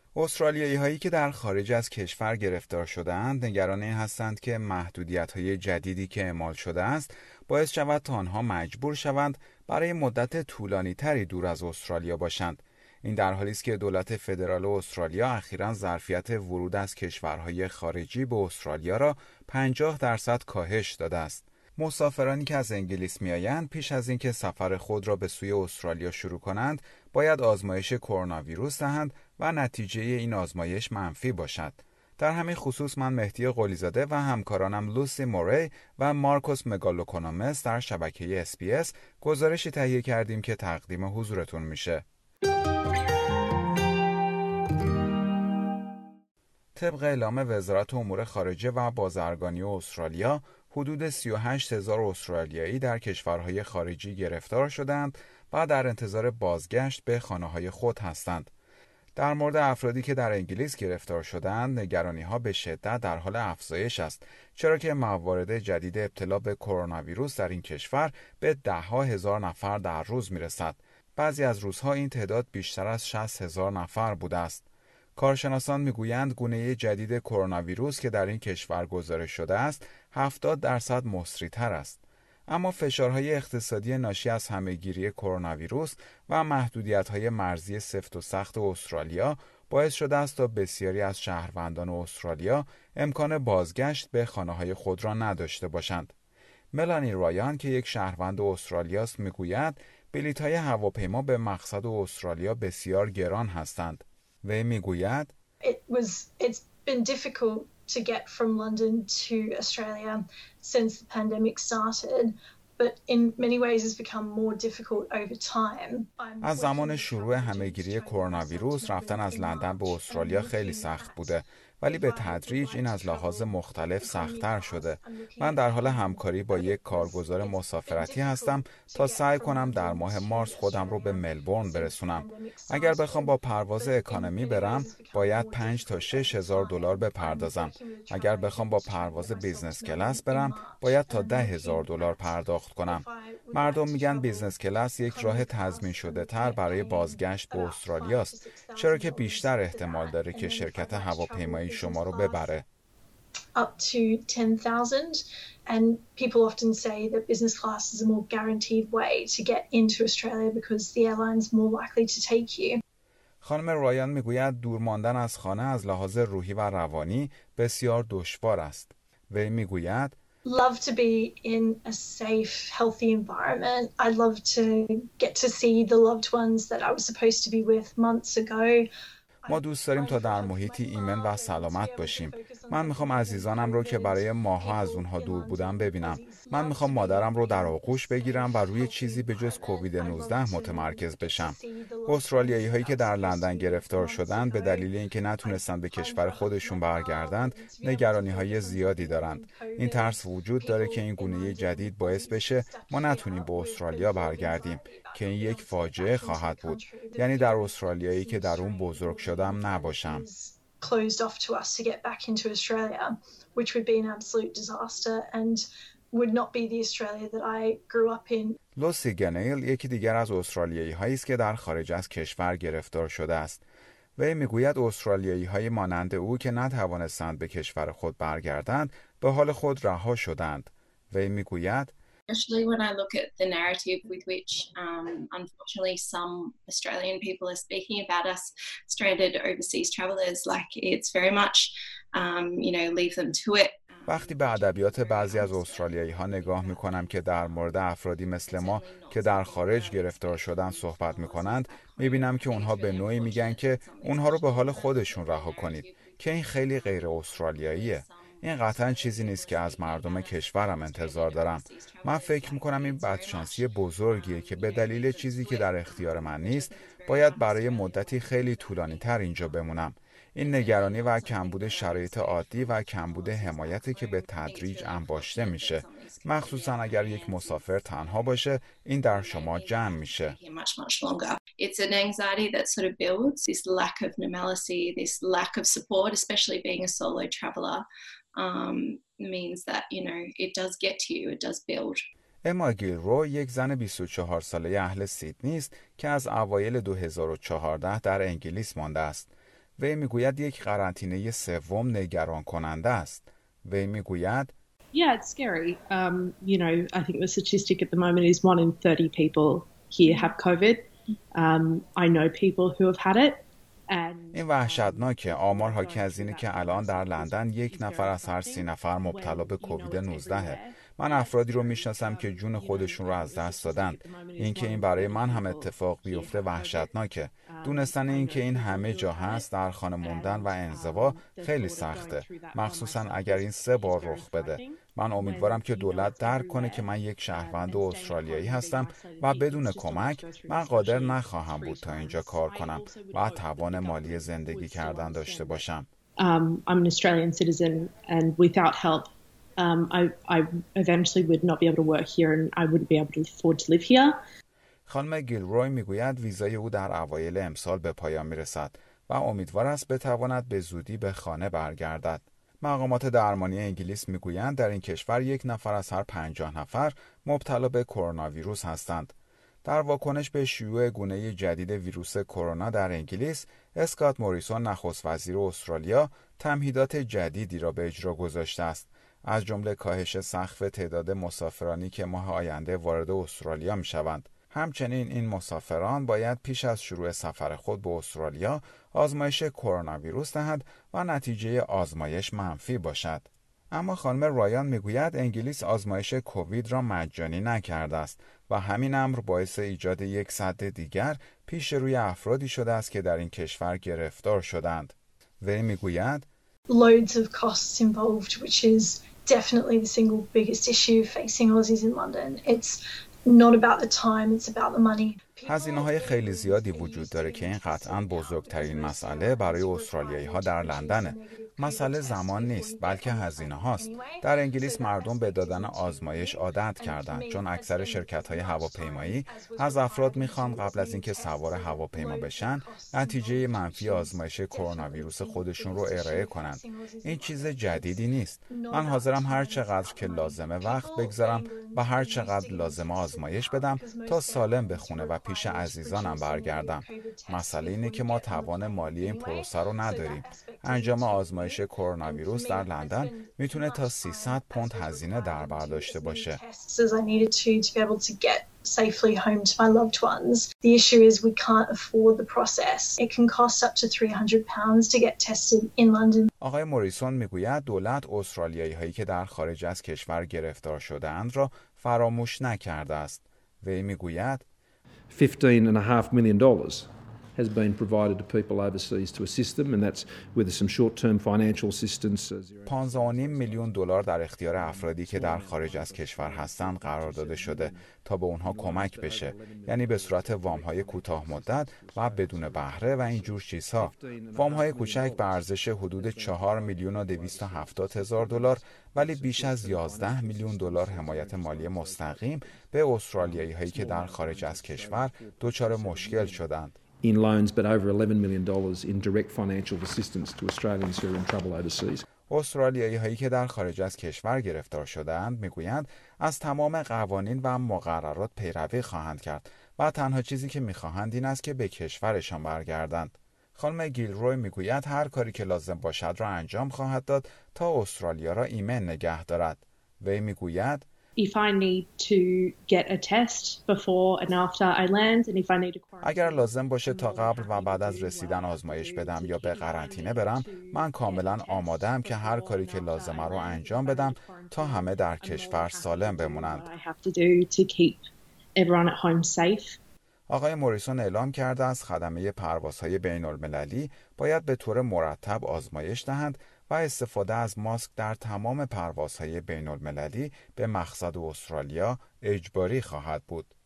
استرالیایی هایی که در خارج از کشور گرفتار شده‌اند نگران این هستند که محدودیت های جدیدی که اعمال شده است باعث شود تا آنها مجبور شوند برای مدت طولانی تری دور از استرالیا باشند. این در حالی است که دولت فدرال استرالیا اخیراً ظرفیت ورود از کشورهای خارجی به استرالیا را 50% کاهش داده است. مسافرانی که از انگلیس میآیند پیش از اینکه سفر خود را به سوی استرالیا شروع کنند باید آزمایش کرونا ویروس دهند و نتیجه این آزمایش منفی باشد. در همین خصوص من مهدی قلیزاده و همکارانم لوسی موری و مارکوس مگالوکونومس در شبکه SBS گزارشی تهیه کردیم که تقدیم حضورتون میشه. طبق اعلام وزارت امور خارجه و بازرگانی استرالیا، حدود 38,000 استرالیایی در کشورهای خارجی گرفتار شدند و در انتظار بازگشت به خانه‌های خود هستند. در مورد افرادی که در انگلیس گرفتار شدند، نگرانی‌ها به شدت در حال افزایش است، چرا که موارد جدید ابتلا به کرونا ویروس در این کشور به ده‌ها هزار نفر در روز می‌رسد. بعضی از روزها این تعداد بیشتر از 60,000 نفر بوده است. کارشناسان میگویند گونه جدید کرونا ویروس که در این کشور گزارش شده است 70% مصری‌تر است. اما فشارهای اقتصادی ناشی از همه‌گیری کرونا ویروس و محدودیت‌های مرزی سفت و سخت استرالیا باعث شده است تا بسیاری از شهروندان استرالیا امکان بازگشت به خانه‌های خود را نداشته باشند. ملانی رایان که یک شهروند استرالیاست میگوید بلیط‌های هواپیما به مقصد استرالیا بسیار گران هستند. وی میگوید It's been difficult to get from London to Australia since the pandemic started, but in many ways it's become more difficult over time. از زمان شروع همه‌گیری کرونا ویروس رفتن از لندن به استرالیا خیلی سخت بوده، ولی به تدریج این از لحاظ مختلف سخت‌تر شده. من در حال همکاری با یک کارگزار مسافرتی هستم تا سعی کنم در ماه مارس خودم رو به ملبورن برسونم. اگر بخوام با پرواز اکانومی برم، باید 5 تا 6 هزار دلار بپردازم. اگر بخوام با پرواز بیزنس کلاس برم، باید تا 10 هزار دلار پرداخت کنم. مردم میگن بیزنس کلاس یک راه تضمین شده تر برای بازگشت به استرالیا است، چرا که بیشتر احتمال داره که شرکت هواپیمایی شما رو ببره. Up to 10,000 and people often say that business class is a more guaranteed way to get into Australia because the airline's more likely to take you. خانم رایان میگوید دور ماندن از خانه از لحاظ روحی و روانی بسیار دشوار است. وی میگوید love to be in a safe, healthy environment. I'd love to get to see the loved ones that I was supposed to be with months ago. ما دوست داریم تا در محیطی ایمن و سلامت باشیم. من میخوام عزیزانم رو که برای ماه‌ها از اونها دور بودم ببینم. من میخوام مادرم رو در آغوش بگیرم و روی چیزی به جز کووید 19 متمرکز بشم. استرالیایی هایی که در لندن گرفتار شدند به دلیل اینکه نتونستند به کشور خودشون برگردند، نگرانی های زیادی دارند. این ترس وجود داره که این گونه جدید باعث بشه ما نتونیم به استرالیا برگردیم، که این یک فاجعه خواهد بود. یعنی در استرالیایی که در اون بزرگ شدم نباشم. Closed off to us to get back into Australia, which would be an absolute disaster and would not be the Australia that I grew up in. لوسی گنیل یکی دیگر از استرالیایی هایی است که در خارج از کشور گرفتار شده است. وی میگوید استرالیایی های مانند او که نتوانستند به کشور خود برگردند به حال خود رها شدند. وی میگوید Especially when I look at the narrative with which, unfortunately, some Australian people are speaking about us stranded overseas travellers, like it's very much, leave them to it. وقتی به ادبیات بعضی از استرالیایی ها نگاه می کنم که در مورد افرادی مثل ما که در خارج گرفتار شدن صحبت می کنند، می بینم که اونها به نوعی میگن که اونها رو به حال خودشون رها کنید، که این خیلی غیر استرالیاییه. این قطعا چیزی نیست که از مردم کشورم انتظار دارم. من فکر میکنم این بدشانسی بزرگیه که به دلیل چیزی که در اختیار من نیست باید برای مدتی خیلی طولانی تر اینجا بمونم. این نگرانی و کمبود شرایط عادی و کمبود حمایتی که به تدریج انباشته میشه، مخصوصا اگر یک مسافر تنها باشه، این در شما جمع میشه. It's an anxiety that sort of builds, this lack of normalcy, this lack of support, especially being a solo traveller, means that, it does get to you, it does build. اما گیلرو یک زن 24 ساله اهل سیدنی است که از اوایل 2014 در انگلیس مانده است. وی میگوید یک قرنطینه سوم نگران کننده است. وی میگوید Yeah, it's scary. You know, I think the statistic at the moment is 1 in 30 people here have COVID. I know people who have had it. این وحشتناکه. آمار حاکی از اینه که الان در لندن 1 نفر از هر 30 نفر مبتلا به کووید 19. من افرادی رو میشناسم که جون خودشون رو از دست دادن. اینکه این برای من هم اتفاق بیفته وحشتناکه. دونستن اینکه این همه جا هست، در خانه موندن و انزوا خیلی سخته، مخصوصا اگر این 3 بار رخ بده. من امیدوارم که دولت درک کنه که من یک شهروند استرالیایی هستم و بدون کمک من قادر نخواهم بود تا اینجا کار کنم و توان مالی زندگی کردن داشته باشم. I'm an Australian citizen and without help I eventually would not be able to work here and I wouldn't be able to afford to live here. خانم گیلروی میگوید ویزای او در اوایل امسال به پایان میرسد و امیدوار است بتواند به زودی به خانه برگردد. مقامات درمانی انگلیس میگویند در این کشور 1 نفر از هر 50 نفر مبتلا به کرونا ویروس هستند. در واکنش به شیوع گونه جدید ویروس کرونا در انگلیس، اسکات موریسون نخست وزیر استرالیا تمهیدات جدیدی را به اجرا گذاشته است، از جمله کاهش سقف تعداد مسافرانی که ماه آینده وارد استرالیا می‌شوند. همچنین این مسافران باید پیش از شروع سفر خود به استرالیا آزمایش کرونا ویروس دهند و نتیجه آزمایش منفی باشد. اما خانم رایان میگوید انگلیس آزمایش کووید را مجانی نکرده است و همین امر باعث ایجاد یک سد دیگر پیش روی افرادی شده است که در این کشور گرفتار شدند. وی میگوید loads of costs involved, which is definitely the single biggest issue facing Aussies in London. It's not about the time, it's about the money. هزینه‌های خیلی زیادی وجود داره که این قطعاً بزرگترین مسئله برای استرالیایی‌ها در لندنه. مسئله زمان نیست، بلکه هزینه هاست. در انگلیس مردم به دادن آزمایش عادت کردند، چون اکثر شرکت‌های هواپیمایی از افراد میخوان قبل از اینکه سوار هواپیما بشن نتیجه منفی آزمایش کرونا ویروس خودشون رو ارائه کنند. این چیز جدیدی نیست. من حاضرم هر چقدر که لازمه وقت بگذارم و هر چقدر لازمه آزمایش بدم تا سالم به خونه و پیش عزیزانم برگردم. مسئله اینه که ما توان مالی این پروسه رو نداریم. انجام آزمایش کرونا ویروس در لندن میتونه تا 300 پوند هزینه در بر داشته باشه. safely home to my loved ones. The issue is we can't afford the process. It can cost up to £300 to get tested in London. آقای موریسون میگوید دولت استرالیایی هایی که در خارج از کشور گرفتار شده‌اند را فراموش نکرده است. وی میگوید $15.5 million has been provided to people overseas to assist them, and that's with some short-term financial assistance. 15.5 میلیون دلار در اختیار افرادی که در خارج از کشور هستند قرار داده شده تا به اونها کمک بشه، یعنی به صورت وام‌های کوتاه مدت و بدون بهره و این جور چیزها. وام‌های کوچک به ارزش حدود 4,270,000 دلار، ولی بیش از 11 میلیون دلار حمایت مالی مستقیم به استرالیایی هایی که در خارج از کشور دچار مشکل شدند. In loans, but over $11 million in direct financial assistance to Australians who are in trouble overseas. استرالیایی هایی که در خارج از کشور گرفتار شده‌اند میگویند از تمام قوانین و مقررات پیروی خواهند کرد و تنها چیزی که میخواهند این است که به کشورشان برگردند. خانم گیلروی میگوید هر کاری که لازم باشد را انجام خواهد داد تا استرالیا را ایمن نگه دارد. وی میگوید If I need to get a test before and after I land, and if I need to quarantine. اگر لازم باشه تا قبل و بعد از رسیدن آزمایش بدم یا به قرنطینه برم، من کاملا آماده‌ام که هر کاری که لازمه رو انجام بدم تا همه در کشور سالم بمونند. آقای موریسون اعلام کرده است خدمه پروازهای بین‌المللی باید به طور مرتب آزمایش دهند و استفاده از ماسک در تمام پروازهای بین‌المللی به مقصد استرالیا اجباری خواهد بود.